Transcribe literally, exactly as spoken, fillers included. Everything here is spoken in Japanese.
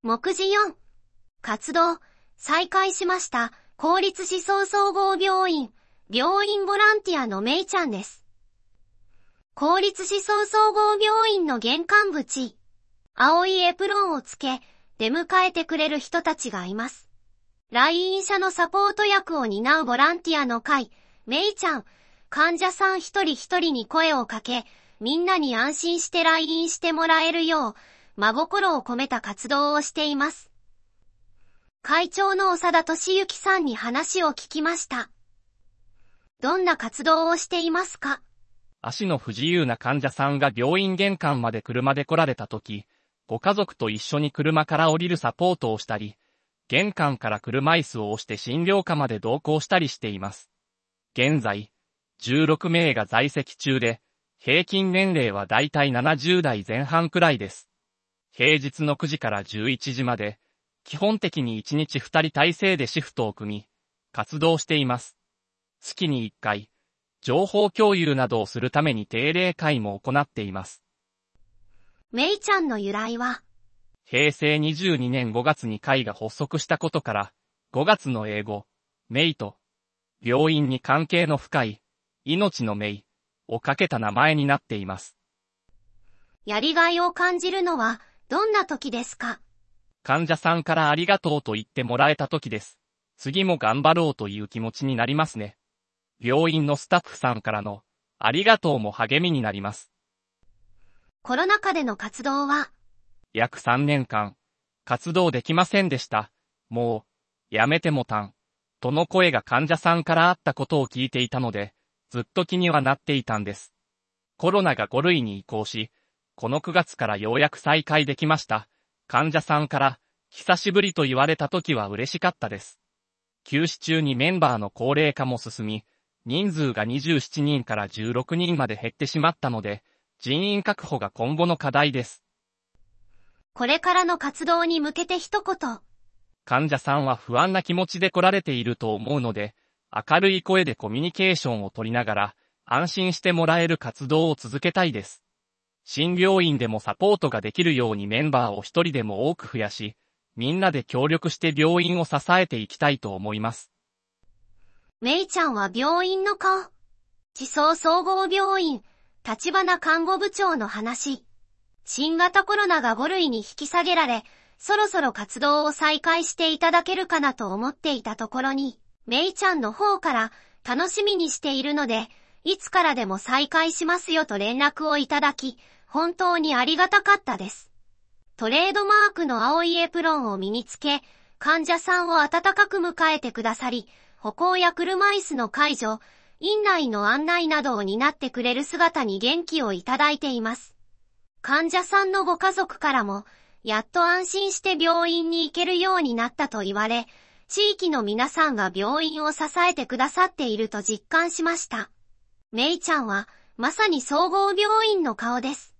目次よん。活動、再開しました。公立思想総合病院、病院ボランティアのめいちゃんです。公立思想総合病院の玄関口。青いエプロンをつけ、出迎えてくれる人たちがいます。来院者のサポート役を担うボランティアの会、めいちゃん、患者さん一人一人に声をかけ、みんなに安心して来院してもらえるよう、真心を込めた活動をしています。会長の長田俊之さんに話を聞きました。どんな活動をしていますか？ 足の不自由な患者さんが病院玄関まで車で来られたとき、ご家族と一緒に車から降りるサポートをしたり、玄関から車椅子を押して診療科まで同行したりしています。現在、じゅうろくめいが在籍中で、平均年齢はだいたいななじゅうだいぜん半くらいです。平日のくじからじゅういちじまで、基本的にいちにちふたり体制でシフトを組み、活動しています。月にいっかい、情報共有などをするために定例会も行っています。 めいちゃんの由来は、 へいせいにじゅうにねんごがつに会が発足したことから、ごがつの英語、メイと、病院に関係の深い、命のメイをかけた名前になっています。 やりがいを感じるのは、どんな時ですか？ 患者さんからありがとうと言ってもらえた時です。次も頑張ろうという気持ちになりますね。病院のスタッフさんからの、ありがとうも励みになります。 コロナ禍での活動は、 約さんねんかん、活動できませんでした。もう、やめてもたん、との声が患者さんからあったことを聞いていたので、ずっと気にはなっていたんです。コロナがごるいに移行し、このくがつからようやく再開できました。患者さんから、久しぶりと言われた時は嬉しかったです。休止中にメンバーの高齢化も進み、人数がにじゅうななにんからじゅうろくにんまで減ってしまったので、人員確保が今後の課題です。 これからの活動に向けて一言。 患者さんは不安な気持ちで来られていると思うので、明るい声でコミュニケーションを取りながら、安心してもらえる活動を続けたいです。新病院でもサポートができるようにメンバーを一人でも多く増やし、みんなで協力して病院を支えていきたいと思います。 めいちゃんは病院の顔。地層総合病院、立花看護部長の話。新型コロナがごるいに引き下げられ、そろそろ活動を再開していただけるかなと思っていたところに、めいちゃんの方から楽しみにしているので、いつからでも再開しますよと連絡をいただき、本当にありがたかったです。トレードマークの青いエプロンを身につけ、患者さんを温かく迎えてくださり、歩行や車椅子の介助、院内の案内などを担ってくれる姿に元気をいただいています。患者さんのご家族からも、やっと安心して病院に行けるようになったと言われ、地域の皆さんが病院を支えてくださっていると実感しました。めいちゃんは、まさに総合病院の顔です。